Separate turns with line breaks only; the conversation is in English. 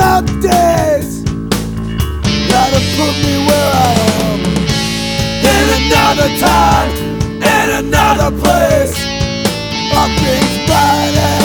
dark days gotta put me where I am. In another time, in another place, all things bright